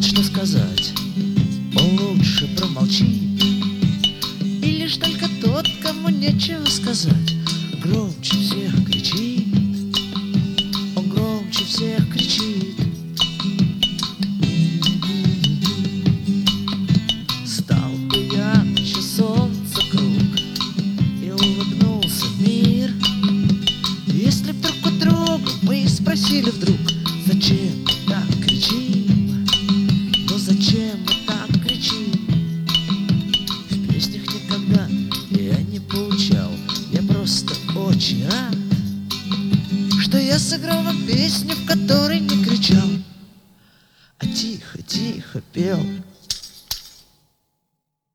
будет что сказать, он лучше промолчит. И лишь только тот, кому нечего сказать, громче всех кричит. Он громче всех кричит. Стал бы ярче солнца круг и улыбнулся мир, если б друг у друга мы спросили вдруг: зачем мы так кричим? Но зачем мы так кричим? В песнях никогда я не поучал, я просто очень рад, что я сыграл вам песню, в которой не кричал, а тихо-тихо пел.